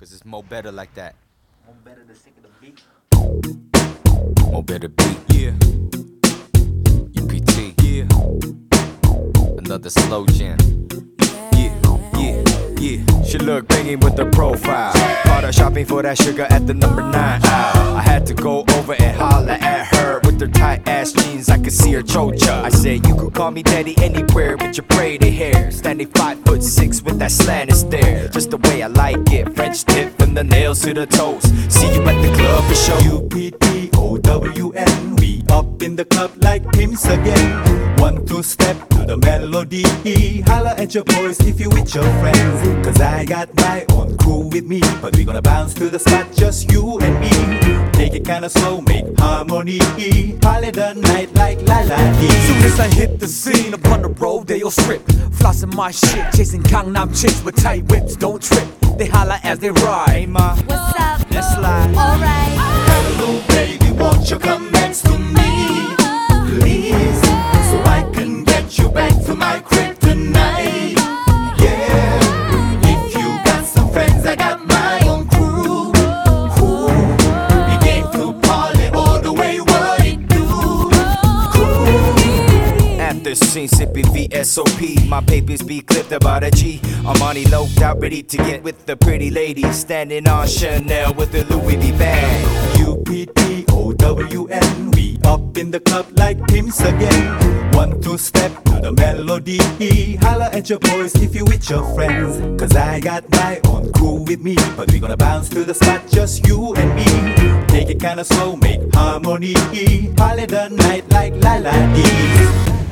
cause it's more better like that. More better the sick of the beat. More better beat, yeah. UPT, yeah. Another slow jam. Yeah. She look banging with her profile. Caught her shopping for that sugar at the number 9 aisle. I had to go over and holler at her with her tight ass jeans. I could see her chocha. I said, you could call me daddy anywhere with your braided hair. Standing 5'6" with that slanted stare. Just the way I like it. French tip from the nails to the toes. See you at the club for show. UPTOWN. We up in the club like pimps again. 1-2 step to the melody. Holla at your boys if you with your friends. Cause I got my own crew with me. But we gonna bounce to the spot, just you and me. Take it kinda slow, make harmony. Party the night like la-la-dee. Soon as I hit the scene upon the road, they all strip. Flossing my shit, chasing Gangnam chicks with tight whips, don't trip. They holla as they ride. Hey ma, What's up? let's slide. Alright. Hello baby, won't you come next to me, please? So I can get you back to my crib tonight. Yeah, if you got some friends, I got my own crew. We came to party all the way, what it do? After scene, sipping VSOP. My papers be clipped about a G. Armani loped out, ready to get with the pretty lady. Standing on Chanel with the Louis V bag. UPTOWN. We up in the club like pimps again. 1-2 step to the melody. Holla at your boys if you with your friends. Cause I got my own crew with me. But we gonna bounce to the spot, just you and me. Take it kinda slow, make harmony. Party the night like la-la-dee.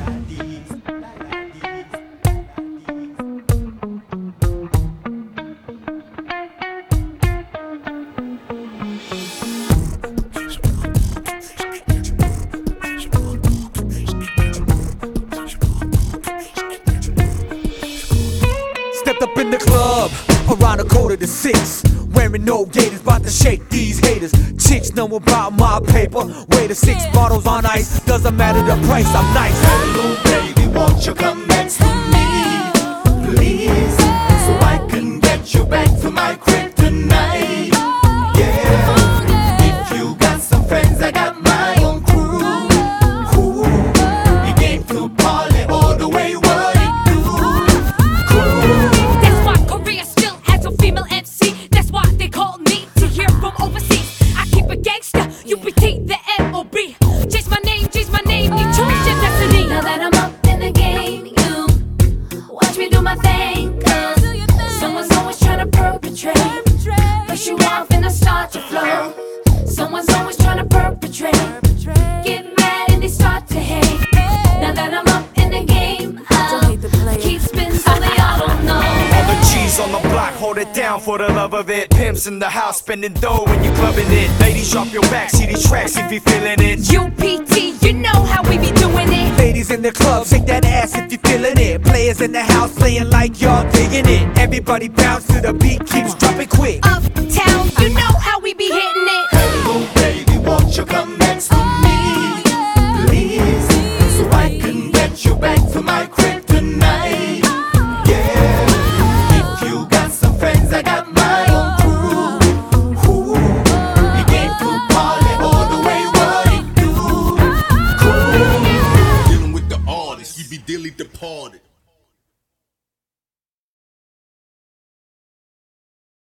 Stepped up in the club, around 5:45. Wearing no gators, about to shake these haters. Chicks know about my paper. Way to 6 bottles on ice, doesn't matter the price, I'm nice. Hello baby, won't you come next to me, please? So I can get you back to my crib tonight. Yeah, if you got some friends, I got my own crew. We came to party all the way, what it do? That's why Korea still has a female MC. That's why they call me to hear from overseas. I keep it gangsta, UPT, the MOB. Chase my name, you choose your destiny. Now that I'm up in the game, you watch me do my thing. Cause someone's always trying to perpetrate. Push you off and I start to flow. Someone's always trying to perpetrate. Get mad and they start to hate. Now that I'm up in the game, keep spinning so they all don't know. All the G's on the block, hold it down for the love of it. Pimps in the house, spending dough when you clubbing it. Ladies, drop your back, see these tracks if you feeling it. UPT, you know how we be doing it. Ladies in the club, shake that ass if you feeling it. Players in the house, playing like y'all digging it. Everybody bounce to the beat, keeps dropping quick. Uptown,